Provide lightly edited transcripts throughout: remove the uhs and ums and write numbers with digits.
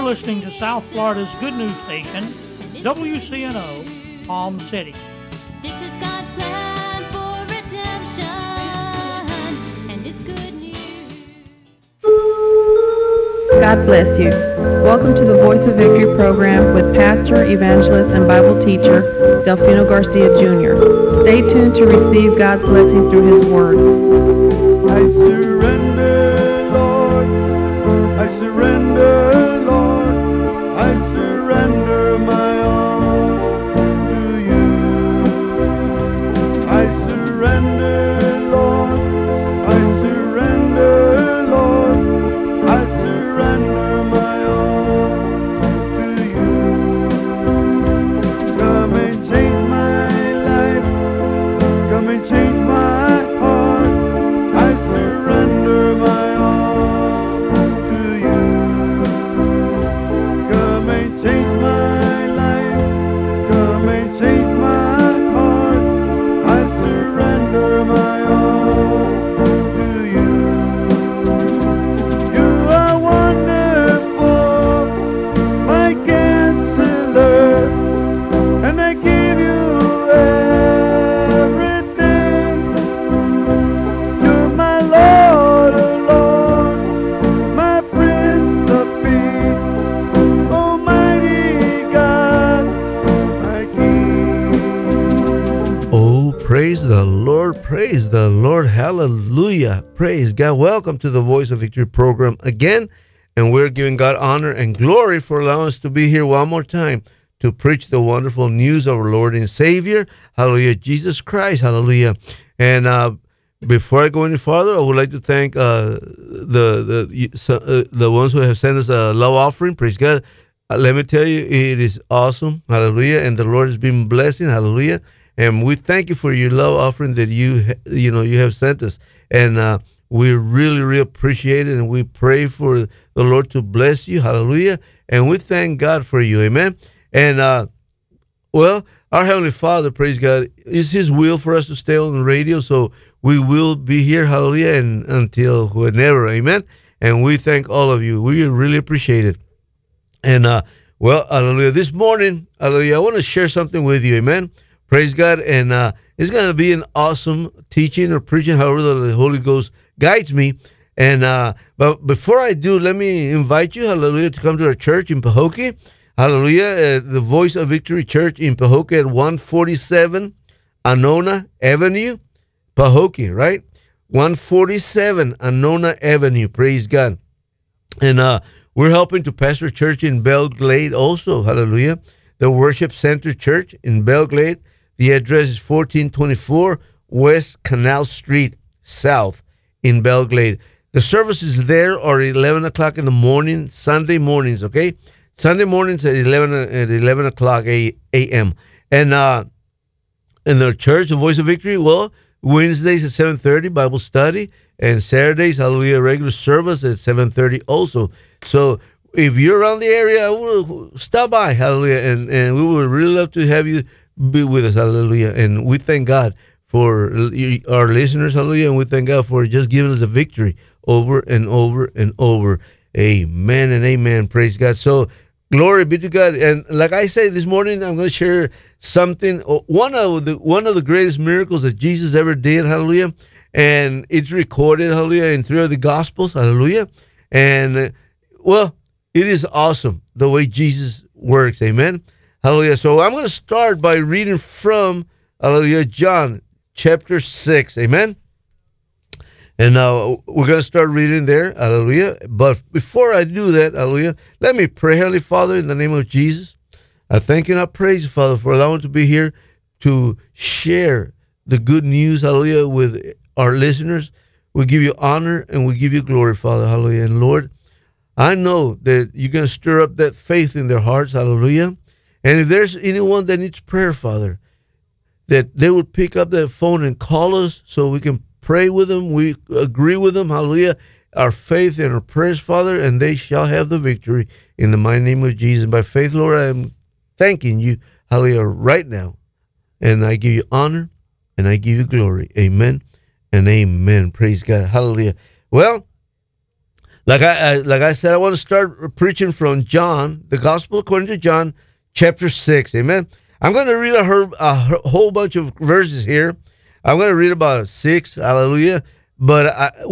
listening to South Florida's good news station, WCNO, Palm City. This is God's plan for redemption, and it's good news. God bless you. Welcome to the Voice of Victory program with pastor, evangelist, and Bible teacher, Delfino Garcia Jr. Stay tuned to receive God's blessing through His Word. I surrender, Lord. I surrender, Lord. I surrender my all to you. I surrender, Lord. I surrender, Lord. I surrender my all to you. Come and change my life. Come and change my heart. I surrender my all to you. Come and change my life. Come and change my heart. I surrender my all to you. You are wonderful, my counselor, and I give you everything. You're my Lord, oh Lord, my Prince of Peace, Almighty God, my King. Oh, praise the Lord, hallelujah, praise God. Welcome to the Voice of Victory program again, and we're giving God honor and glory for allowing us to be here one more time to preach the wonderful news of our Lord and Savior, hallelujah, Jesus Christ, hallelujah. And before I go any farther, I would like to thank the ones who have sent us a love offering, praise God. Let me tell you, it is awesome, hallelujah, and the Lord has been blessing, hallelujah. And we thank you for your love offering that you have sent us, and we really appreciate it, and we pray for the Lord to bless you, hallelujah. And we thank God for you, amen. And well, our Heavenly Father, praise God, it's His will for us to stay on the radio, so we will be here, hallelujah, and until whenever, amen. And we thank all of you. We really appreciate it. And well, hallelujah, this morning, hallelujah, I want to share something with you, amen. Praise God. And it's going to be an awesome teaching or preaching, however the Holy Ghost guides me. And but before I do, let me invite you, hallelujah, to come to our church in Pahokee. Hallelujah, the Voice of Victory Church in Pahokee at 147 Anona Avenue, Pahokee, right? 147 Anona Avenue, praise God. And we're helping to pastor a church in Belle Glade also, hallelujah. The Worship Center Church in Belle Glade. The address is 1424 West Canal Street South in Belle Glade. The services there are 11 o'clock in the morning, Sunday mornings, okay? Sunday mornings at 11 o'clock a.m. And in the church, the Voice of Victory, well, Wednesdays at 7:30, Bible study, and Saturdays, hallelujah, regular service at 7:30 also. So if you're around the area, stop by, hallelujah, and we would really love to have you be with us, hallelujah. And we thank God for our listeners, hallelujah, and we thank God for just giving us a victory over and over and over. Amen and amen. Praise God. So glory be to God. And like I say this morning, I'm going to share something, one of the greatest miracles that Jesus ever did, hallelujah. And it's recorded, hallelujah, in 3 of the Gospels, hallelujah. And well, it is awesome the way Jesus works, amen. Hallelujah. So I'm going to start by reading from, hallelujah, John chapter 6, amen. And now we're going to start reading there, hallelujah. But before I do that, hallelujah, let me pray. Heavenly Father, in the name of Jesus, I thank you and I praise you, Father, for allowing to be here to share the good news, hallelujah, with our listeners. We give you honor and we give you glory, Father, hallelujah. And Lord, I know that you're going to stir up that faith in their hearts, hallelujah. And if there's anyone that needs prayer, Father, that they would pick up that phone and call us so we can pray with them. We agree with them, hallelujah, our faith and our prayers, Father, and they shall have the victory in the mighty name of Jesus. And by faith, Lord, I am thanking you, hallelujah, right now. And I give you honor and I give you glory. Amen and amen. Praise God. Hallelujah. Well, Like I said, I want to start preaching from John, the Gospel according to John, chapter 6. Amen. I'm going to read a whole bunch of verses here. I'm going to read about 6. Hallelujah. But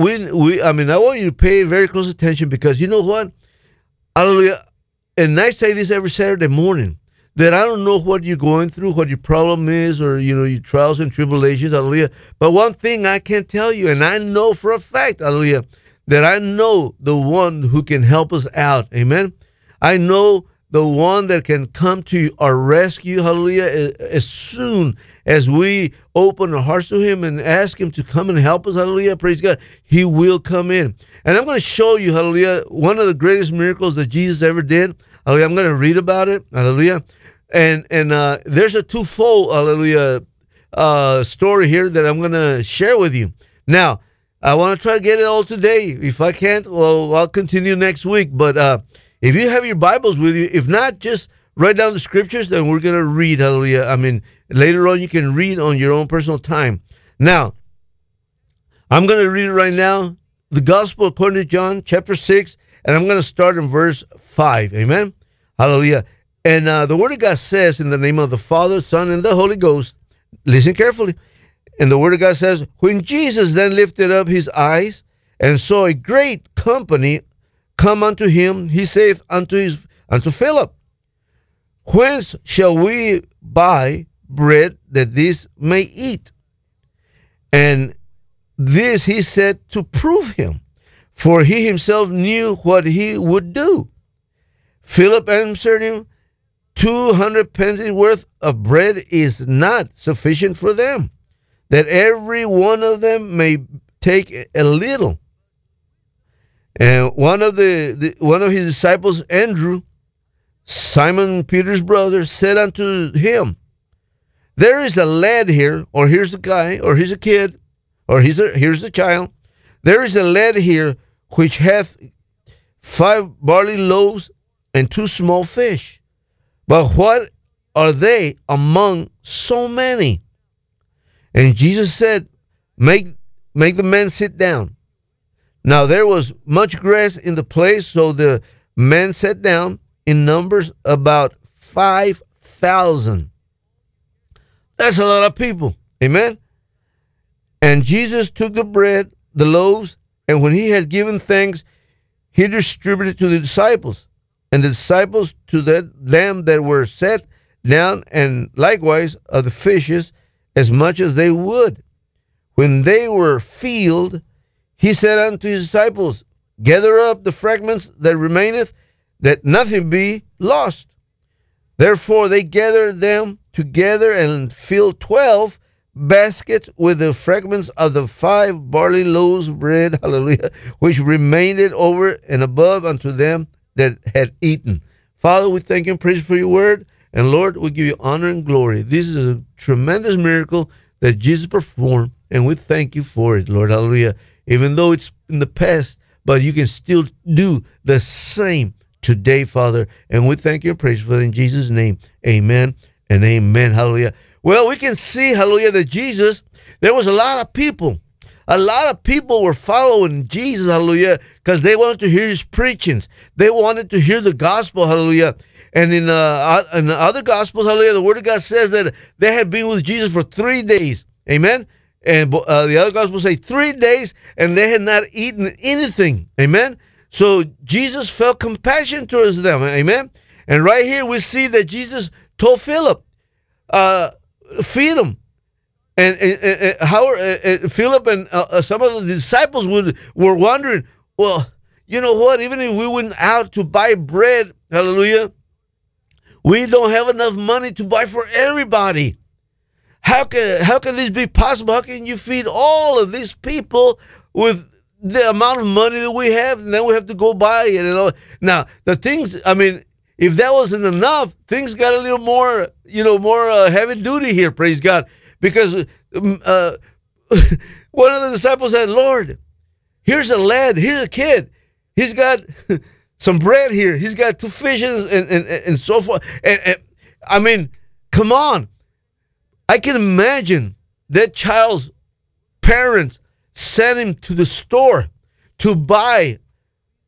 I want you to pay very close attention, because you know what? Hallelujah. And I say this every Saturday morning, that I don't know what you're going through, what your problem is, or, your trials and tribulations. Hallelujah. But one thing I can tell you, and I know for a fact, hallelujah, that I know the one who can help us out. Amen. I know the one that can come to our rescue, hallelujah, as soon as we open our hearts to him and ask him to come and help us, hallelujah, praise God, he will come in. And I'm going to show you, hallelujah, one of the greatest miracles that Jesus ever did. Hallelujah, I'm going to read about it, hallelujah. And there's a twofold, hallelujah, story here that I'm going to share with you. Now, I want to try to get it all today. If I can't, well, I'll continue next week. But if you have your Bibles with you, if not, just write down the scriptures, then we're going to read, hallelujah. I mean, later on, you can read on your own personal time. Now, I'm going to read it right now, the Gospel according to John, chapter 6, and I'm going to start in verse 5. Amen? Hallelujah. And the Word of God says, in the name of the Father, Son, and the Holy Ghost, listen carefully. And the Word of God says, when Jesus then lifted up his eyes and saw a great company come unto him, he saith unto Philip, whence shall we buy bread that these may eat? And this he said to prove him, for he himself knew what he would do. Philip answered him, 200 pences worth of bread is not sufficient for them, that every one of them may take a little. And one of his disciples, Andrew, Simon Peter's brother, said unto him, there is a lad here, or here's a guy, or here's a kid, or here's a child. There is a lad here which hath 5 barley loaves and 2 small fish. But what are they among so many? And Jesus said, make the men sit down. Now there was much grass in the place, so the men sat down, in numbers about 5,000. That's a lot of people. Amen. And Jesus took the bread, the loaves, and when he had given thanks, he distributed to the disciples, and the disciples to them that were set down, and likewise of the fishes, as much as they would. When they were filled, he said unto his disciples, gather up the fragments that remaineth, that nothing be lost. Therefore they gathered them together and filled 12 baskets with the fragments of the 5 barley loaves of bread, hallelujah, which remained over and above unto them that had eaten. Father, we thank you and praise you for your word. And Lord, we give you honor and glory. This is a tremendous miracle that Jesus performed, and we thank you for it, Lord, hallelujah. Even though it's in the past, but you can still do the same today, Father. And we thank you and praise you for it in Jesus' name. Amen and amen. Hallelujah. Well, we can see, hallelujah, that Jesus, there was a lot of people. A lot of people were following Jesus, hallelujah, because they wanted to hear his preachings. They wanted to hear the gospel, hallelujah. And in the other gospels, hallelujah, the word of God says that they had been with Jesus for 3 days. Amen. And the other gospels say 3 days, and they had not eaten anything. Amen. So Jesus felt compassion towards them. Amen. And right here we see that Jesus told Philip, feed them. And Philip and some of the disciples were wondering, well, you know what? Even if we went out to buy bread, hallelujah, we don't have enough money to buy for everybody. How can this be possible? How can you feed all of these people with the amount of money that we have, and then we have to go buy it? You know, now the things. I mean, if that wasn't enough, things got a little more, more heavy duty here. Praise God, because one of the disciples said, "Lord, here's a lad, here's a kid. He's got some bread here. He's got 2 fishes and so forth. And I mean, come on." I can imagine that child's parents sent him to the store to buy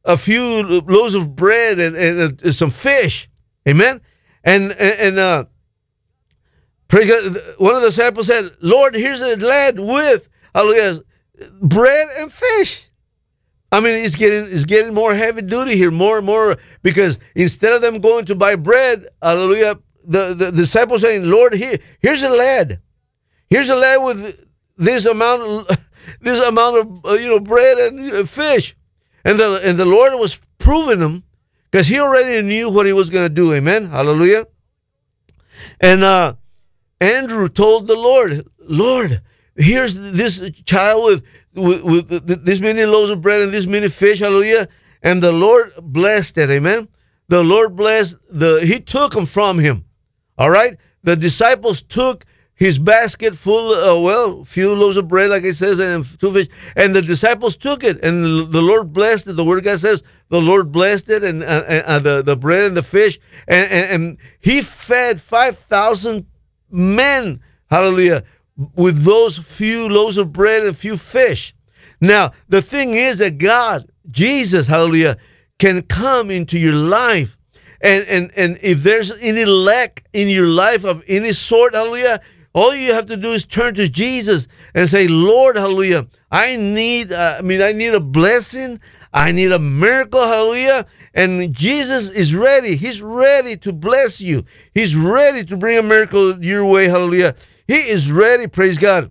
a few loaves of bread and some fish. Amen. And praise God, one of the disciples said, Lord, here's a lad with, hallelujah, bread and fish. I mean, it's getting more heavy duty here, more and more, because instead of them going to buy bread, hallelujah, the disciples saying, Lord, here's a lad. Here's a lad with this amount of bread and fish. And the Lord was proving him, because he already knew what he was going to do. Amen. Hallelujah. And Andrew told the Lord, Lord, here's this child with this many loaves of bread and this many fish. Hallelujah. And the Lord blessed it. Amen. The Lord blessed he took them from him. All right. The disciples took his basket full, few loaves of bread, like it says, and 2 fish. And the disciples took it, and the Lord blessed it. The Word of God says the Lord blessed it, and the bread and the fish. And he fed 5,000 men, hallelujah, with those few loaves of bread and few fish. Now, the thing is that God, Jesus, hallelujah, can come into your life. And if there's any lack in your life of any sort, hallelujah, all you have to do is turn to Jesus and say, Lord, hallelujah, I need a blessing. I need a miracle, hallelujah. And Jesus is ready. He's ready to bless you. He's ready to bring a miracle your way, hallelujah. He is ready, praise God,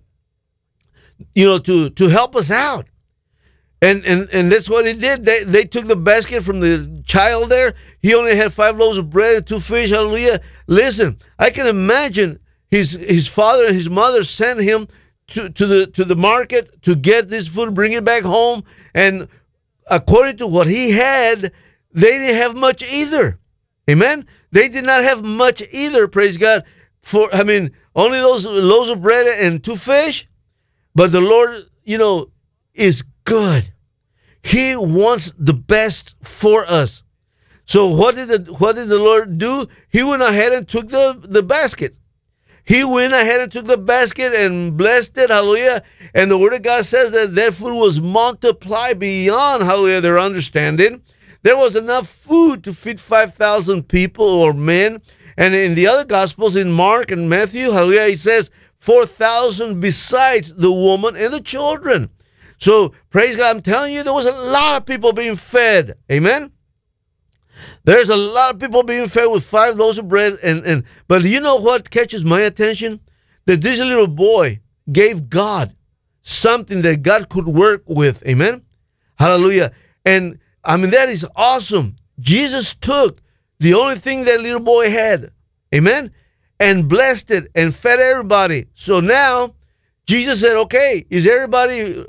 to help us out. And that's what he did. They took the basket from the child there. He only had 5 loaves of bread and 2 fish, hallelujah. Listen, I can imagine his father and his mother sent him to the market to get this food, bring it back home. And according to what he had, they didn't have much either. Amen? They did not have much either, praise God. Only those loaves of bread and 2 fish. But the Lord, is good. He wants the best for us. So what did the Lord do? He went ahead and took the basket. He went ahead and took the basket and blessed it, hallelujah. And the Word of God says that food was multiplied beyond, hallelujah, their understanding. There was enough food to feed 5,000 people or men. And in the other Gospels, in Mark and Matthew, hallelujah, it says 4,000 besides the woman and the children. So, praise God, I'm telling you, there was a lot of people being fed. Amen? There's a lot of people being fed with 5 loaves of bread. But you know what catches my attention? That this little boy gave God something that God could work with. Amen? Hallelujah. And, that is awesome. Jesus took the only thing that little boy had. Amen? And blessed it and fed everybody. So now, Jesus said, okay, is everybody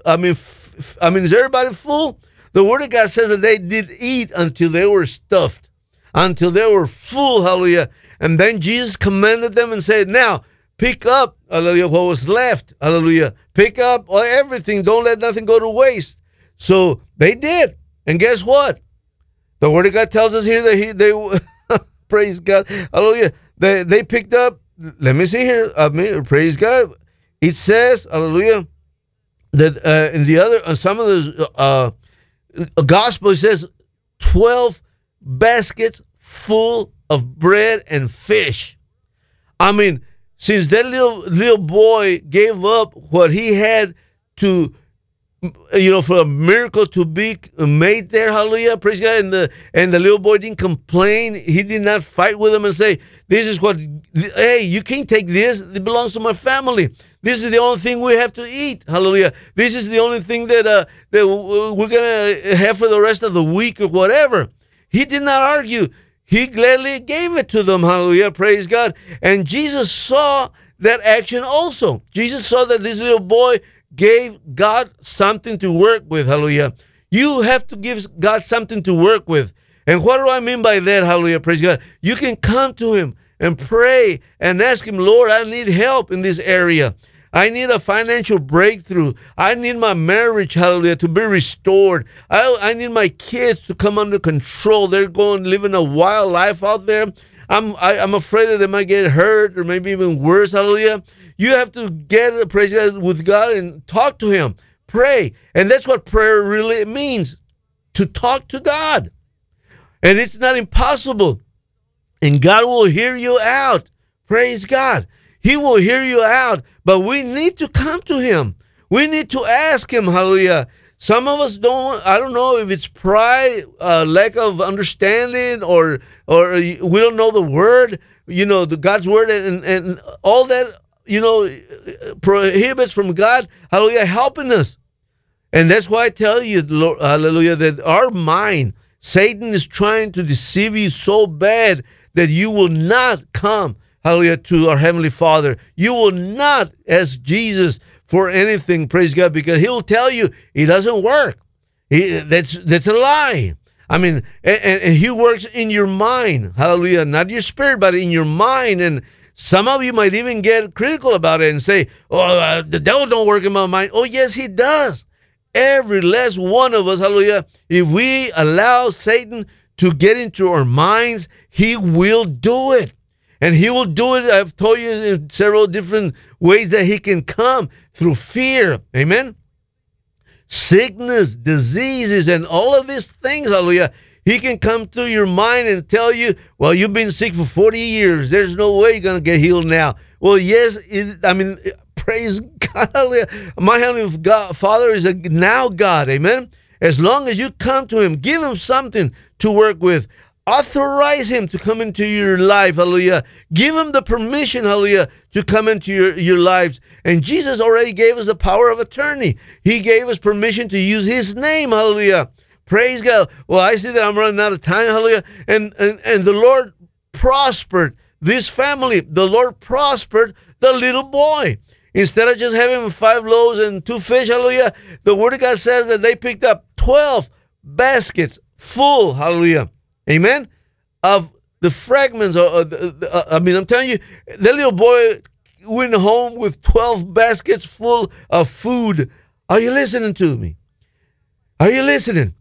full? The Word of God says that they did eat until they were stuffed, until they were full, hallelujah. And then Jesus commanded them and said, now, pick up, hallelujah, what was left, hallelujah. Pick up everything. Don't let nothing go to waste. So they did. And guess what? The Word of God tells us here that they praise God, hallelujah. They picked up, let me see here, praise God. It says, hallelujah, that in the other, some of the gospel, it says 12 baskets full of bread and fish. Since that little boy gave up what he had to, for a miracle to be made there, hallelujah, praise God, and the little boy didn't complain. He did not fight with him and say, this is what, hey, you can't take this. It belongs to my family. This is the only thing we have to eat. Hallelujah. This is the only thing that we're going to have for the rest of the week or whatever. He did not argue. He gladly gave it to them. Hallelujah. Praise God. And Jesus saw that action also. Jesus saw that this little boy gave God something to work with. Hallelujah. You have to give God something to work with. And what do I mean by that? Hallelujah. Praise God. You can come to him and pray and ask him, Lord, I need help in this area. I need a financial breakthrough. I need my marriage, hallelujah, to be restored. I need my kids to come under control. They're going living a wild life out there. I'm afraid that they might get hurt or maybe even worse, hallelujah. You have to get, praise God, with God and talk to him. Pray. And that's what prayer really means. to talk to God. And it's not impossible. And God will hear you out. Praise God. He will hear you out. But we need to come to him. We need to ask him. Hallelujah. Some of us don't, I don't know if it's pride, lack of understanding, or we don't know the word, the God's word, and all that, prohibits from God, hallelujah, helping us. And that's why I tell you, Lord, hallelujah, that our mind, Satan is trying to deceive you so bad that you will not come, hallelujah, to our Heavenly Father. You will not ask Jesus for anything, praise God, because he'll tell you it doesn't work. That's a lie. I mean, and he works in your mind, hallelujah, not your spirit, but in your mind. And some of you might even get critical about it and say, the devil don't work in my mind. Oh, yes, he does. Every last one of us, hallelujah, if we allow Satan to get into our minds, he will do it. And he will do it, I've told you, in several different ways that he can come through fear. Amen? Sickness, diseases, and all of these things, hallelujah. He can come through your mind and tell you, well, you've been sick for 40 years. There's no way you're going to get healed now. Well, yes, praise God, hallelujah. My Heavenly Father is a now God, amen? As long as you come to him, give him something to work with. Authorize him to come into your life, hallelujah. Give him the permission, hallelujah, to come into your lives. And Jesus already gave us the power of attorney. He gave us permission to use his name, hallelujah. Praise God. Well, I see that I'm running out of time, hallelujah. And the Lord prospered this family. The Lord prospered the little boy. Instead of just having 5 loaves and 2 fish, hallelujah, the Word of God says that they picked up 12 baskets full, hallelujah. Amen? Of the fragments. I'm telling you, that little boy went home with 12 baskets full of food. Are you listening to me? Are you listening?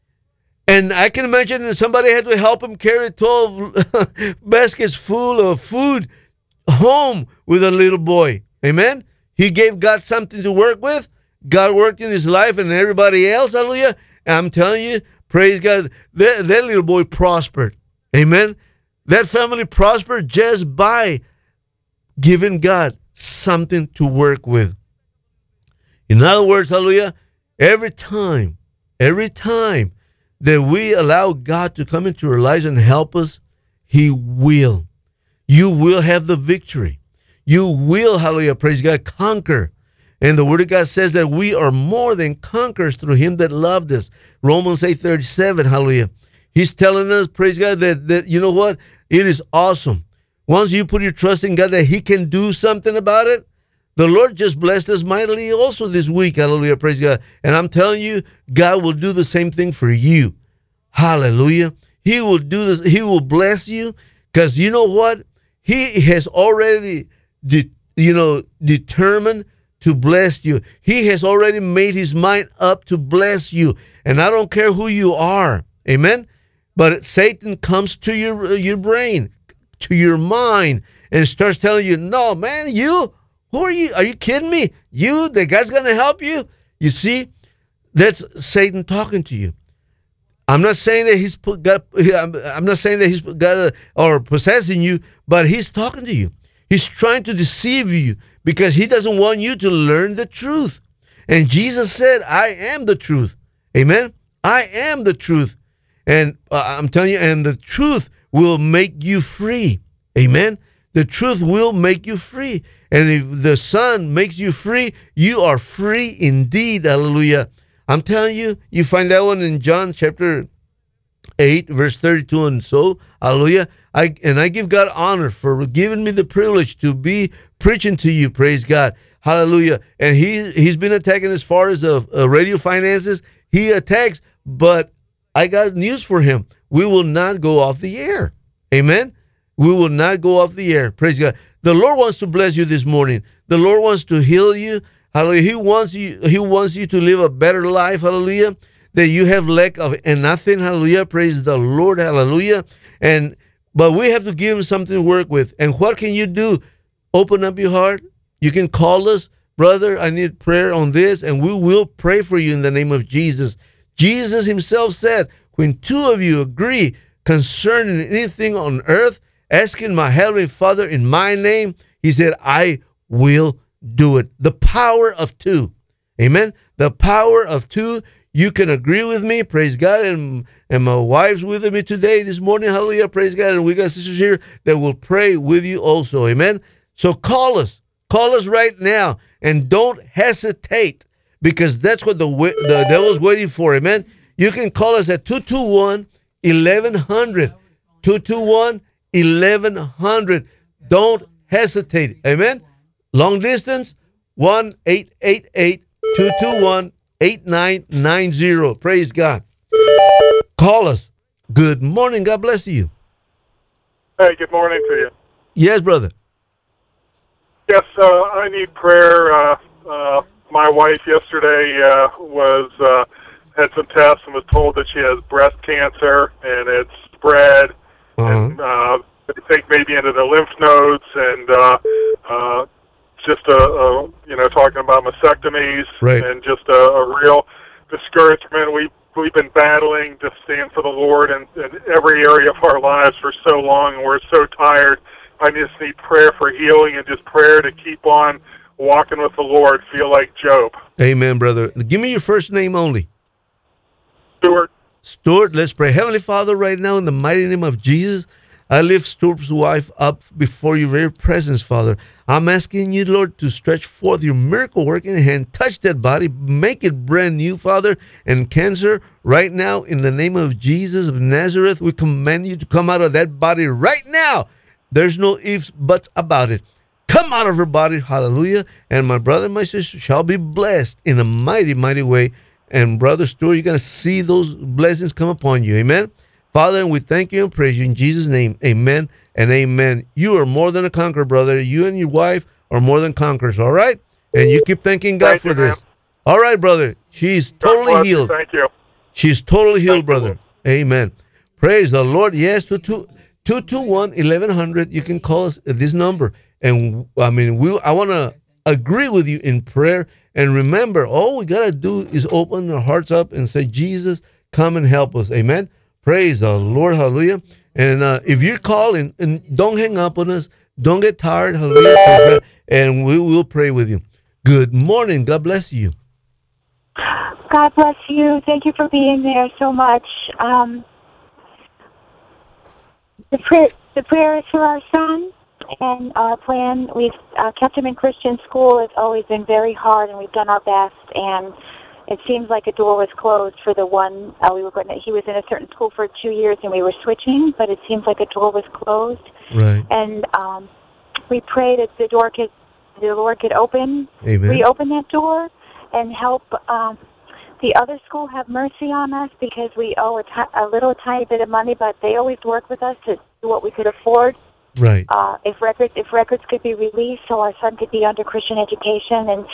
And I can imagine that somebody had to help him carry 12 baskets full of food home with a little boy. Amen? He gave God something to work with. God worked in his life and everybody else. Hallelujah. And I'm telling you, praise God, that little boy prospered. Amen? That family prospered just by giving God something to work with. In other words, hallelujah, every time that we allow God to come into our lives and help us, he will. You will have the victory. You will, hallelujah, praise God, conquer. And the Word of God says that we are more than conquerors through him that loved us. Romans 8:37, hallelujah. He's telling us, praise God, that you know what? It is awesome. Once you put your trust in God that he can do something about it, the Lord just blessed us mightily also this week, hallelujah, praise God. And I'm telling you, God will do the same thing for you. Hallelujah. He will do this. He will bless you because you know what? He has already determined to bless you. He has already made his mind up to bless you. And I don't care who you are. Amen. But Satan comes to your brain, to your mind, and starts telling you, no, man, who are you? Are you kidding me? The God's going to help you? You see, that's Satan talking to you. I'm not saying that he's got or possessing you, but he's talking to you. He's trying to deceive you because he doesn't want you to learn the truth. And Jesus said, I am the truth. Amen. I am the truth. And I'm telling you, and the truth will make you free. Amen. The truth will make you free. And if the Son makes you free, you are free indeed. Hallelujah. I'm telling you, you find that one in John chapter 8, verse 32 and so. Hallelujah. I give God honor for giving me the privilege to be preaching to you. Praise God. Hallelujah. And he's been attacking as far as radio finances. He attacks, but I got news for him. We will not go off the air. Amen. We will not go off the air. Praise God. The Lord wants to bless you this morning. The Lord wants to heal you. Hallelujah. He wants you to live a better life. Hallelujah. That you have lack of nothing. Hallelujah. Praise the Lord. Hallelujah. But we have to give him something to work with. And what can you do? Open up your heart. You can call us, brother, I need prayer on this, and we will pray for you in the name of Jesus. Jesus himself said, when two of you agree concerning anything on earth, asking my heavenly Father in my name, he said, I will do it. The power of two. Amen. The power of two. You can agree with me, praise God, and my wife's with me today, this morning, hallelujah, praise God, and we got sisters here that will pray with you also, amen. So call us right now, and don't hesitate, because that's what the devil's waiting for, amen. You can call us at 221-1100, 221-1100. Don't hesitate, amen. Long distance, 1-888-221-8990. Praise God. Call us. Good morning. God bless you. Hey, good morning to you. Yes, brother. Yes, I need prayer. My wife yesterday had some tests and was told that she has breast cancer, and it's spread, and they think maybe into the lymph nodes, and just talking about mastectomies, right, and just a real discouragement. We've been battling to stand for the Lord in every area of our lives for so long, and we're so tired. I just need prayer for healing and just prayer to keep on walking with the Lord, feel like Job. Amen, brother. Give me your first name only. Stuart. Stuart, let's pray. Heavenly Father, right now, in the mighty name of Jesus, I lift Stuart's wife up before your very presence, Father. I'm asking you, Lord, to stretch forth your miracle working hand, touch that body, make it brand new, Father. And cancer, right now, in the name of Jesus of Nazareth, we command you to come out of that body right now. There's no ifs, buts about it. Come out of her body, hallelujah. And my brother and my sister shall be blessed in a mighty, mighty way. And Brother Stuart, you're going to see those blessings come upon you, amen. Father, and we thank you and praise you in Jesus' name. Amen and amen. You are more than a conqueror, brother. You and your wife are more than conquerors, all right? And you keep thanking God for this. All right, brother. She's totally healed. Thank you. She's totally healed, brother. Amen. Praise the Lord. Yes, 221-1100. You can call us at this number. And, I want to agree with you in prayer. And remember, all we got to do is open our hearts up and say, Jesus, come and help us. Amen. Praise the Lord, hallelujah. And if you're calling, and don't hang up on us, don't get tired, hallelujah, praise God, and we will pray with you. Good morning. God bless you. God bless you. Thank you for being there so much. The prayer is for our son, and our plan, we've kept him in Christian school. It's always been very hard, and we've done our best, and it seems like a door was closed for the one he was in a certain school for 2 years, and we were switching, but it seems like a door was closed. Right. And we pray that the Lord could reopen that door and help the other school have mercy on us, because we owe a little tiny bit of money, but they always work with us to do what we could afford. Right. If records could be released so our son could be under Christian education, and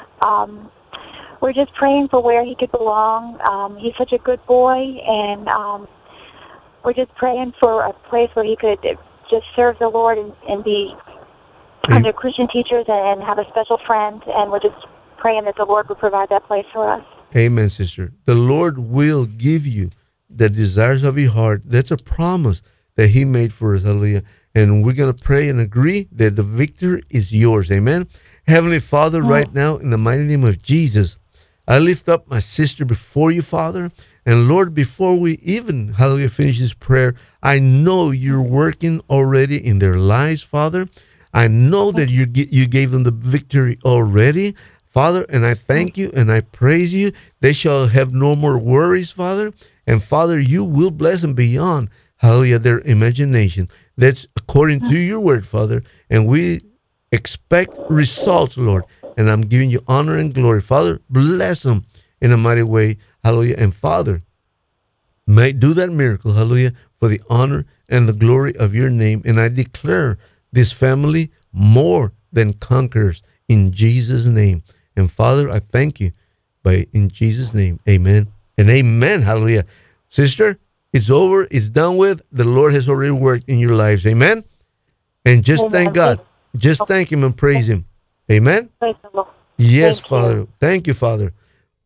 we're just praying for where he could belong. He's such a good boy, and we're just praying for a place where he could just serve the Lord and be under Christian teachers and have a special friend, and we're just praying that the Lord would provide that place for us. Amen, sister. The Lord will give you the desires of your heart. That's a promise that he made for us, hallelujah. And we're going to pray and agree that the victory is yours, amen. Heavenly Father, right now, in the mighty name of Jesus, I lift up my sister before you, Father. And Lord, before we even, hallelujah, finish this prayer, I know you're working already in their lives, Father. I know that you gave them the victory already, Father, and I thank you and I praise you. They shall have no more worries, Father. And Father, you will bless them beyond, hallelujah, their imagination. That's according to your word, Father. And we expect results, Lord. And I'm giving you honor and glory. Father, bless them in a mighty way. Hallelujah. And Father, may do that miracle, hallelujah, for the honor and the glory of your name. And I declare this family more than conquerors in Jesus' name. And Father, I thank you in Jesus' name. Amen and amen. Hallelujah. Sister, it's over. It's done with. The Lord has already worked in your lives. Amen. And just thank God. Just thank him and praise him. Amen. Praise the Lord. Yes, Thank Father. you. Thank you, Father.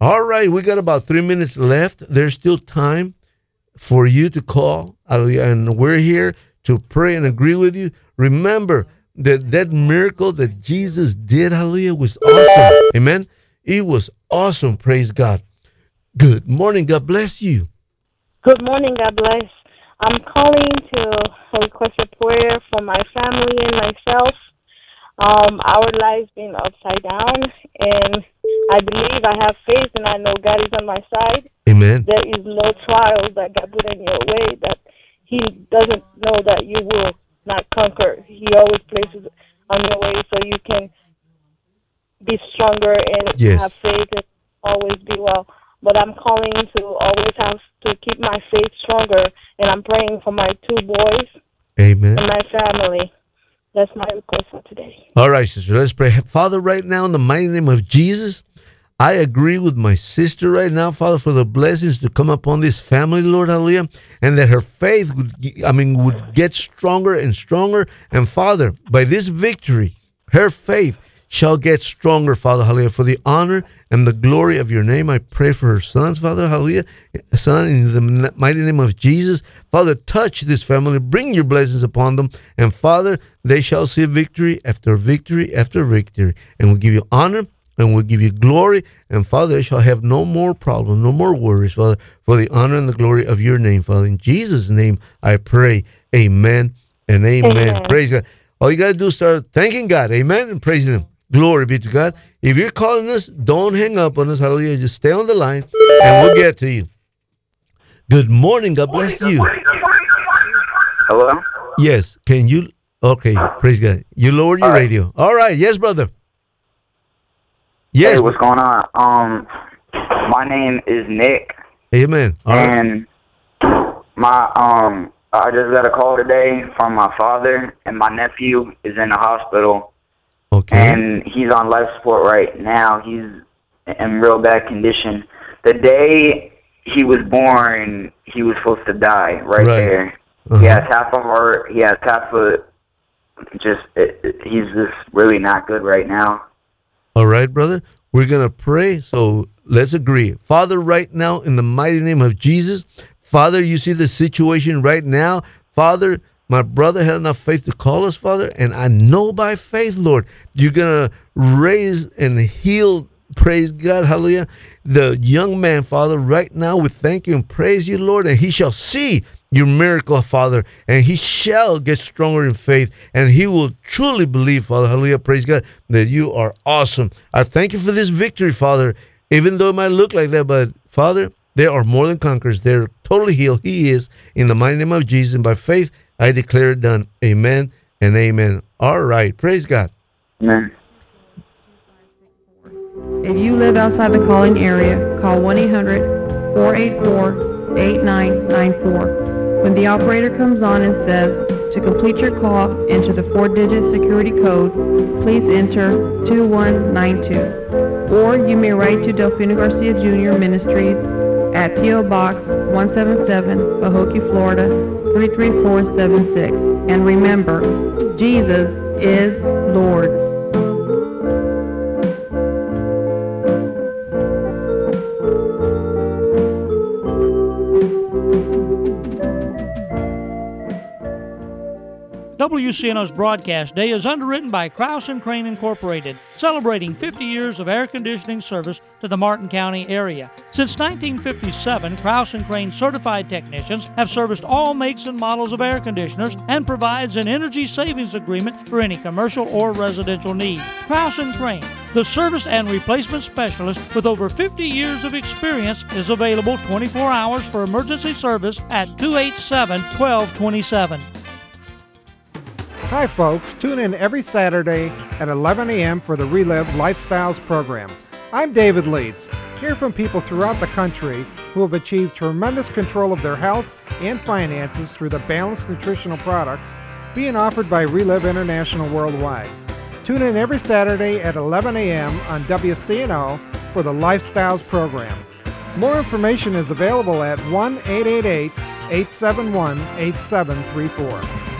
All right, we got about 3 minutes left. There's still time for you to call. Hallelujah. And we're here to pray and agree with you. Remember that miracle that Jesus did, hallelujah, was awesome. Amen. It was awesome. Praise God. Good morning. God bless you. Good morning, God bless. I'm calling to request a prayer for my family and myself. Our lives been upside down, and I believe I have faith, and I know God is on my side. Amen. There is no trials that God put in your way that He doesn't know that you will not conquer. He always places on your way so you can be stronger and have faith and always be well. But I'm calling to always have to keep my faith stronger, and I'm praying for my 2 boys. Amen. And my family. That's my request for today. All right, sister, let's pray. Father, right now, in the mighty name of Jesus, I agree with my sister right now, Father, for the blessings to come upon this family, Lord, hallelujah, and that her faith would get stronger and stronger. And Father, by this victory, her faith shall get stronger, Father, hallelujah, for the honor and the glory of your name. I pray for her sons, Father, hallelujah, Son, in the mighty name of Jesus. Father, touch this family, bring your blessings upon them, and Father, they shall see victory after victory after victory, and we'll give you honor, and we'll give you glory, and Father, they shall have no more problems, no more worries, Father, for the honor and the glory of your name, Father. In Jesus' name, I pray, amen and amen. Praise God. All you got to do is start thanking God, amen, and praising Him. Glory be to God. If you're calling us, don't hang up on us. Hallelujah. Just stay on the line and we'll get to you. Good morning. God bless you. Hello? Yes. Can you? Okay. Praise God. You lowered your radio. All right. Yes, brother. Yes. Hey, what's going on? My name is Nick. Amen. All and I just got a call today from my father, and my nephew is in the hospital. Okay. And he's on life support right now. He's in real bad condition. The day he was born, he was supposed to die right there. He has half a heart. He has half a he's just really not good right now. All right, brother. We're going to pray. So let's agree. Father, right now, in the mighty name of Jesus, Father, you see the situation right now. Father, my brother had enough faith to call us, Father, and I know by faith, Lord, you're going to raise and heal, praise God, hallelujah, the young man, Father. Right now, we thank you and praise you, Lord, and he shall see your miracle, Father, and he shall get stronger in faith, and he will truly believe, Father, hallelujah, praise God, that you are awesome. I thank you for this victory, Father, even though it might look like that, but Father, they are more than conquerors. They're totally healed. He is, in the mighty name of Jesus, and by faith, I declare it done. Amen and amen. All right. Praise God. Amen. If you live outside the calling area, call 1-800-484-8994. When the operator comes on and says, to complete your call, enter the 4-digit security code, please enter 2192. Or you may write to Delfino Garcia Jr. Ministries at P.O. Box 177, Pahokee, Florida 33476. And remember, Jesus is Lord. WCNO's broadcast day is underwritten by Krause & Crane Incorporated, celebrating 50 years of air conditioning service to the Martin County area. Since 1957, Krause & Crane certified technicians have serviced all makes and models of air conditioners and provides an energy savings agreement for any commercial or residential need. Krause & Crane, the service and replacement specialist with over 50 years of experience, is available 24 hours for emergency service at 287-1227. Hi folks, tune in every Saturday at 11 a.m. for the Relive Lifestyles program. I'm David Leeds. Hear from people throughout the country who have achieved tremendous control of their health and finances through the balanced nutritional products being offered by Relive International Worldwide. Tune in every Saturday at 11 a.m. on WCNO for the Lifestyles program. More information is available at 1-888-871-8734.